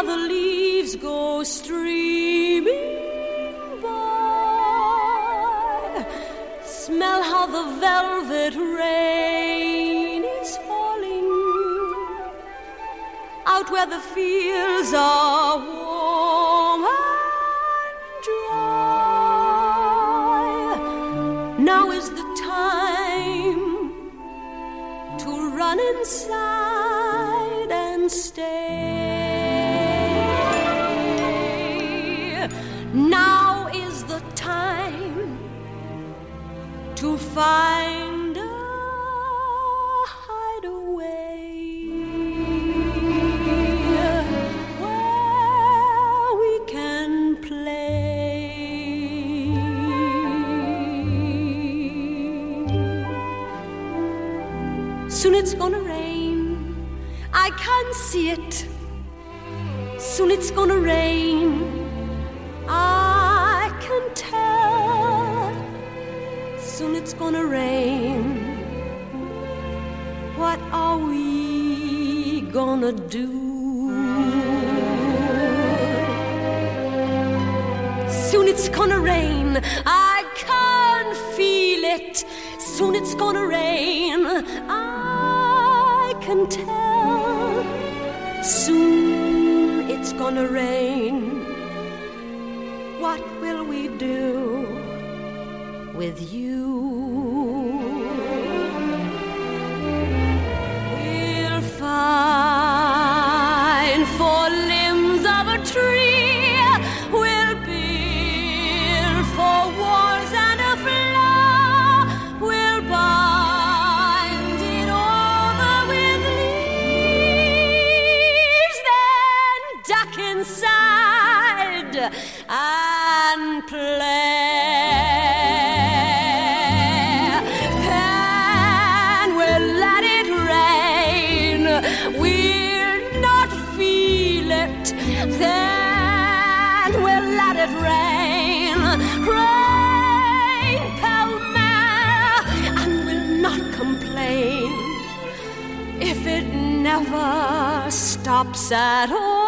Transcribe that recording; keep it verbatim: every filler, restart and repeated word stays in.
the leaves go streaming by. Smell how the velvet rain is falling out where the fields are warm and dry. Now is the time to run inside and stay. Now is the time to find a hideaway where we can play. Soon it's gonna rain, I can see it. Soon it's gonna rain, I can tell. Soon it's gonna rain. What are we gonna do? Soon it's gonna rain, I can feel it. Soon it's gonna rain, I can tell. Soon it's gonna rain. What will we do with you? We'll find four limbs of a tree. We'll build four walls and a floor. We'll bind it over with leaves, then duck inside and play. Then we'll let it rain. We'll not feel it. Then we'll let it rain. Rain pell-mell, and we'll not complain if it never stops at all.